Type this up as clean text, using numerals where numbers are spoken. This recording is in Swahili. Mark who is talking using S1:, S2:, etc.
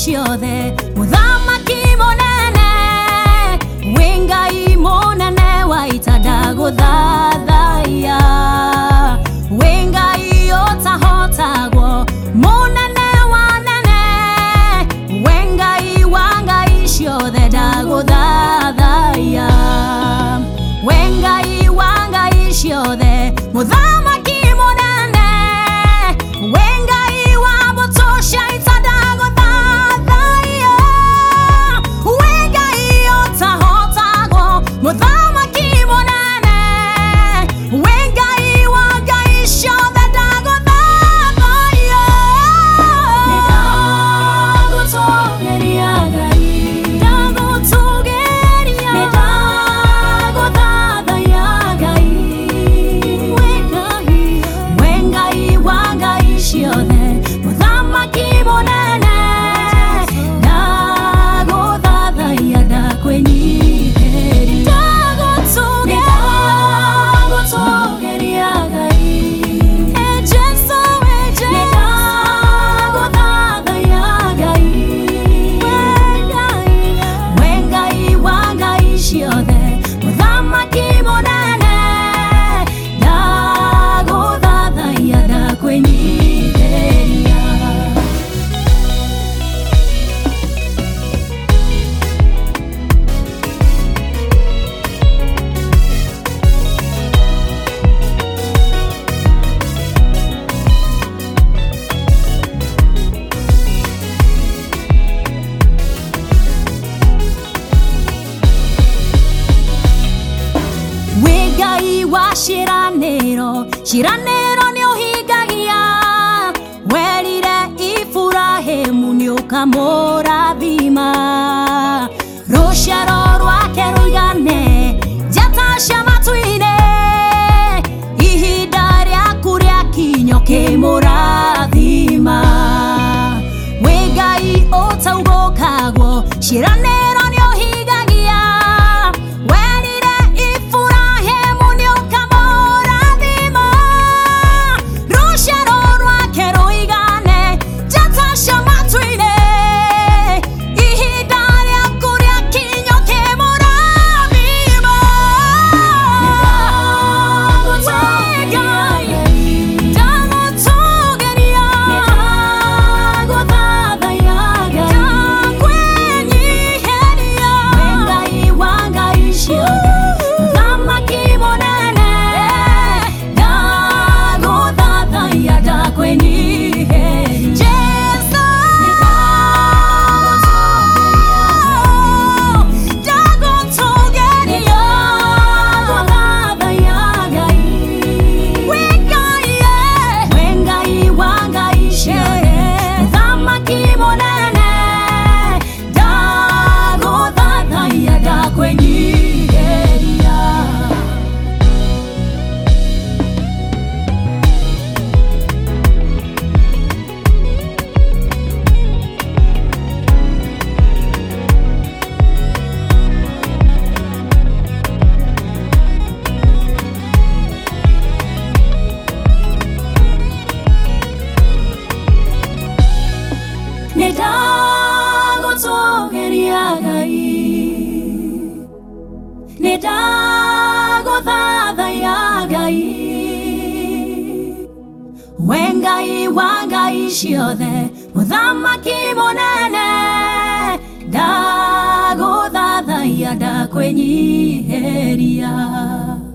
S1: ciothe muthamaki munene wi Ngai munene wa ita ndaguthathaiya wi Ngai utahotagwo munene wa nene wi Ngai wa ngai ciothe ndaguthathaiya wi Ngai wa ngai ciothe muthamaki munene wi Ngai wa mbũtũ cia ita ndaguthathaiya wi Ngai utahotagwo muthamaki munene wi Ngai wa ngai ciothe ndaguthathaiya ndagũtũũgĩria Ngai ndagũtũũgĩria ndagũthathaiya Ngai wi Ngai wa ngai ciothe muthamaki munene ndagũthathaiya ndakwĩnyihĩria ndagũtũũgĩria Ngai Jesũ ndagũthathaiya Ngai wi Ngai wa ngai ciothe muthamaki munene ndagũthathaiya ndakwĩnyihĩria wi Ngai wa ciĩranĩro ciĩranĩro nĩ ũhingagia werire Iburahĩmu nĩ ũkamũrathima rũciaro rwake rũigane njata cia matu-inĩ ihinda rĩaku rĩakinya ũkĩmũrathima wi Ngai ũtaugũkagwo ciĩranĩro nĩ ũhingagia werire Iburahĩmu nĩ ũkamũrathima rũciaro rwake rũigane njata cia matu-inĩ ihinda rĩaku rĩakinya ũkĩmũrathima ndagũtũũgĩria ndagũthathaiya Ngai ndakwĩnyihĩria wi Ngai wa ngai ciothe muthamaki munene ndagũthathaiya ndakwĩnyihĩria Jesũ ndagũtũũgĩria ndagũthathaiya Ngai wi Ngai wa ngai ciothe muthamaki munene ndagũthathaiya ndakwĩnyihĩria ndagũtũũgĩria Ngai ndagũthathaiya Ngai wi Ngai wa ngai ciothe muthamaki munene ndagũthathaiya ndakwĩnyihĩria